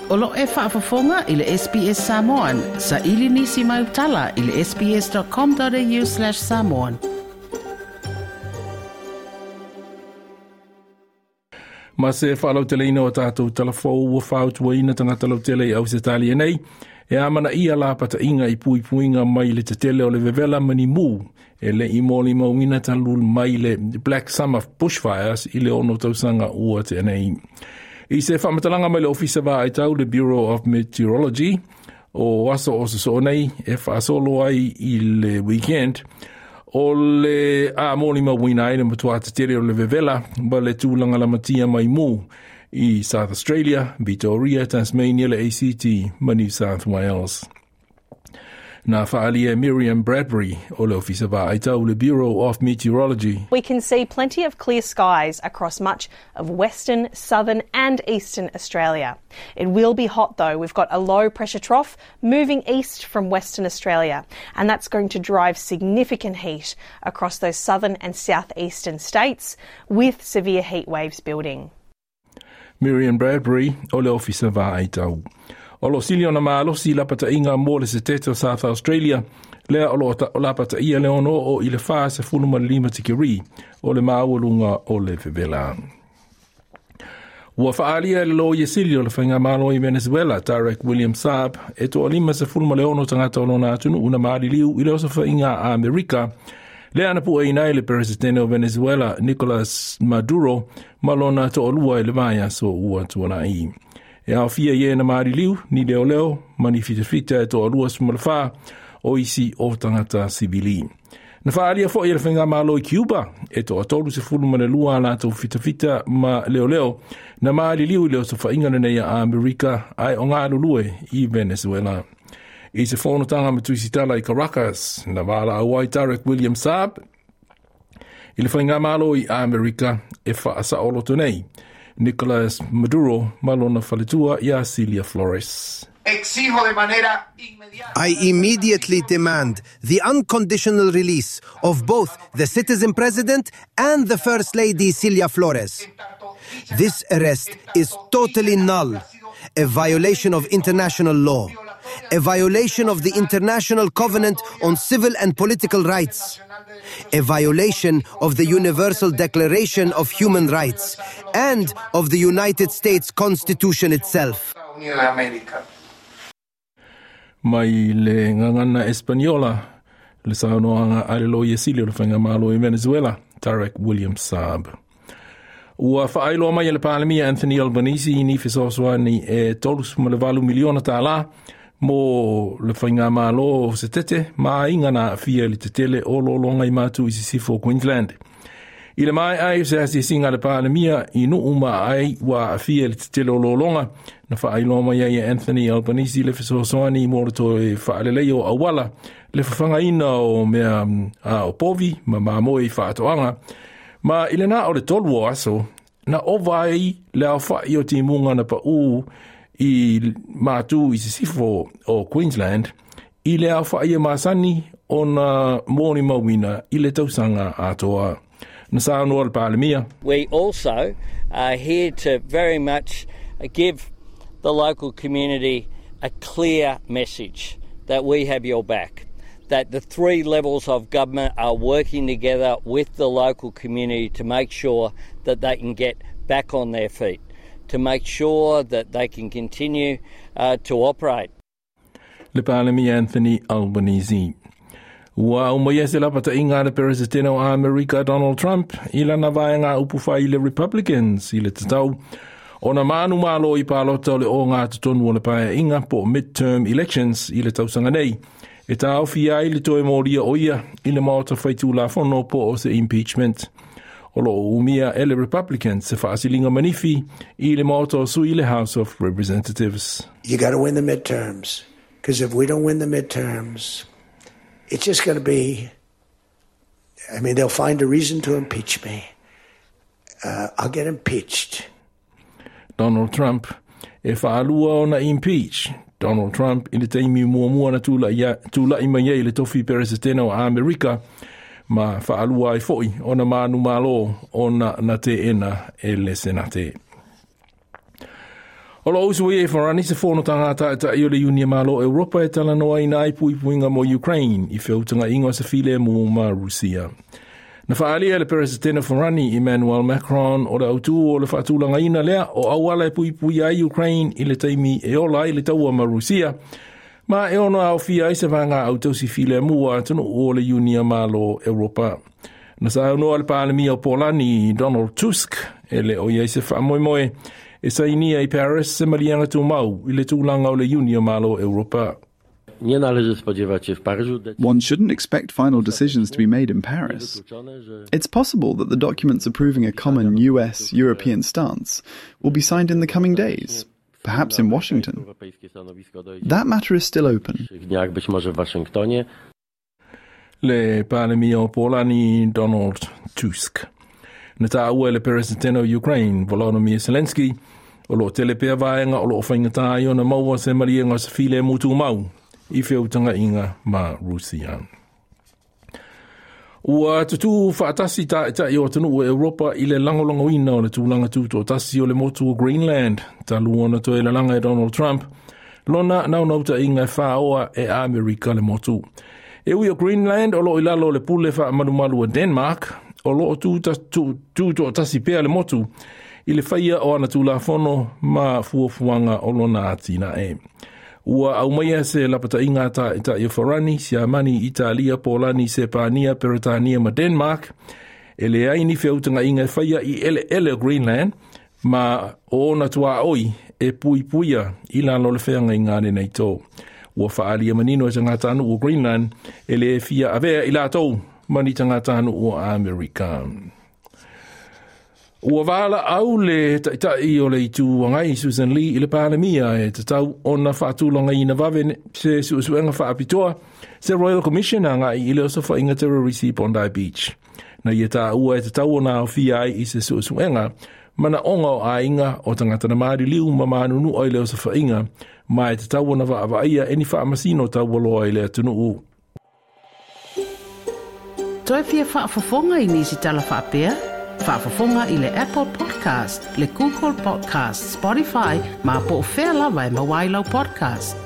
Olo e whaafafonga i le SBS Samoan. Sa ili nisi mai utala i le sbs.com.au/Samoan. Ma se whaalau te leina o tātou talafou ua whautua ina tangata lau tele au se tali nei. E amana ia la pata inga i puinga mai le te tele o le vevela mani mū. E le i mōli mauina talul mai le Black Summer Bushfires i le ono tausanga ua te nei. I se whamatalanga mai le ofisa wā ai tau le Bureau of Meteorology o aso o so nei e whaasolo ai i le weekend o le a mōli mauina ai le matua te tere o le vevela ba le tūlanga la matia mai mū i South Australia, Victoria, Tasmania, le ACT, ma New South Wales. Na whaalia Miriam Bradbury o le ofisa wā ai tau le Bureau of Meteorology. We can see plenty of clear skies across much of Western, Southern and Eastern Australia. It will be hot though. We've got a low pressure trough moving east from Western Australia, and that's going to drive significant heat across those southern and southeastern states with severe heat waves building. Miriam Bradbury o le ofisa wā ai tau. O lo sili ona maalosi la pata inga mo le se tete o South Australia, lea o la pata ia le ono o i le wha se fuluma lima tikiri o le maawalunga o le vevela. Ua whaalia le lo i sili o le whainga malo i Venezuela, Tarek William Saab, e to o lima se fuluma le ono tangata o lona atunu una maari liu i le osa whainga a Amerika, le ana pu e inai le presidente o Venezuela, Nicolas Maduro, malona to o lua i le maya so ua tuana i. E au fia ie na maari liu, ni leo leo, mani fita e to o lua sumalawha, o isi o tangata sibili. Na whaalia fo i le whainga malo i Cuba, e to o tolu se fulu mana lua la to fita ma leo leo, na maari liu leo so whainga na neia a Amerika, ai o ngā lulue i Venezuela. I se whanotanga matuisitala i Caracas, na wala awai Tarek William Saab, i le whainga malo i Amerika e whaasa olo tonei, Nicolas Maduro, malona faletua ia Celia Flores. I immediately demand the unconditional release of both the citizen president and the First Lady Celia Flores. This arrest is totally null, a violation of international law, a violation of the International Covenant on Civil and Political Rights, a violation of the Universal Declaration of Human Rights, and of the United States Constitution itself. Mai le ngangana Espanyola, le saunoanga alelo yesilio le whainga malo i Venezuela, Tarek William Saab. Ua whaailoa mai le Palemia Anthony Albanese ni fisoswa ni e tolus malawalu miliona tāla, mo le whainga malo se tete, maa ingana fia li te tele o lolonga i mātu i sisifo Queensland. I le mai ai se hasi singa le Palemia i nu uma ai wa fia li te tele o lolonga, na whaailoa mai ai Anthony Albanese le fisosoani mo le to e whaaleleo awala, le whawhanga ina o mea o povi, ma moe i whaatoanga, ma ile na o le tolu o aso, na ovai le au whai o ti munga na pa i mātu i sisifo o Queensland, i le au whai e māsani o na mōni mawina i le tausanga atoa. Na sānoa le Palemia. We also are here to very much give the local community a clear message that we have your back, that the three levels of government are working together with the local community to make sure that they can get back on their feet, to make sure that they can continue to operate. Le Palemia Anthony Albanese. Ua umaia se lapata inga le presidente o Amerika Donald Trump i lana vaenga upuwha i le Republicans i le tatau. Ona manu malo i palota le o ngā tutonu o le pae inga po midterm elections i le tausanga nei. E ta au fia i le toe moria oia i le maota whaitu la fono po o se impeachment. O lo umia e le Republicans se whaasilinga manifi i le maota o sui le House of Representatives. You got to win the midterms, because if we don't win the midterms, it's just going to be, I mean, they'll find a reason to impeach me. I'll get impeached. Donald Trump e whaalua o na impeach. Donald Trump i le teimi mua na tula i mai le tofi presidente o Amerika ma whaalua i foi o na manu malo o na te ena e le senate. O lo usu e wharani se whono tangata ta i o le Unia Malo Europa e tala noa i nai puipuinga mo Ukraine i whiutanga ingo sa file mo ma Rusia. Na whaalia le Presidente wharani Emmanuel Macron o le autu o le whaatulanga ina lea o awala e puipui ai Ukraine i le taimi e ola i le taua ma Rusia. Ma e ono au fia i se vanga au tausi file mua tunu o le Unia Malo Europa. Na sa ono al paalemi o Polani Donald Tusk e le o iei se whaamoemoe e sa inia i Paris se marianga tu mau i le tūlanga o le Unia Malo Europa. One shouldn't expect final decisions to be made in Paris. It's possible that the documents approving a common US-European stance will be signed in the coming days, perhaps in Washington. That matter is still open. Le paalemi o Polani Donald Tusk. Na tā ua le Presidente o Ukraine, Volodymyr Zelensky, o lo telepea vaenga o lo whaingata i o na maua se marienga sa file mutu mau i whiutanga inga ma Rusia. Ua tutu whaatasi ta i o tanu o Europa i le langolongo ina o le tūlanga tūto tasi o le motu o Greenland, ta luona to e le langa e Donald Trump, lona naunauta inga whaoa e Amerika le motu. E ui o Greenland o lo ilalo le pule wha manumalu o Denmark, o lo tūto tasi pea le motu, i le whaia o ana tūla whono ma fuafuanga o lona atina e. Ua au maia se lapata inga ta i Wharani, Siamani, Italia, Polani, Sepania, Peritania ma Denmark, e le aini whiautanga inga whaia i ele o Greenland, ma o na tua oi e puipuia i lalo le wheanga i ngāne nei tō. Ua whaalia manino e tangata anu o Greenland, e le fia avea i la tō, mani tangata anu o Amerika. Ua wala au le taitai o le itu wangai Susan Lee i le pālemia e tatau o na whaatulanga i na wawe se suenga whaapitoa se Royal Commission a ngai i le osofa inga terrorisi Bondi Beach. Na i ta ua e tatau o na o fia i se suenga mana onga o a inga o tangata na maari liu ma maanunu o i le osofa inga ma e tatau o na wa ia eni whaamasino tau waloa i le atunu u. Toi fia whaafafonga i nisi tala whaapea? Whaafafonga i le Apple Podcast, le Google Podcast, Spotify, ma po o whea lawa e mawailau podcast.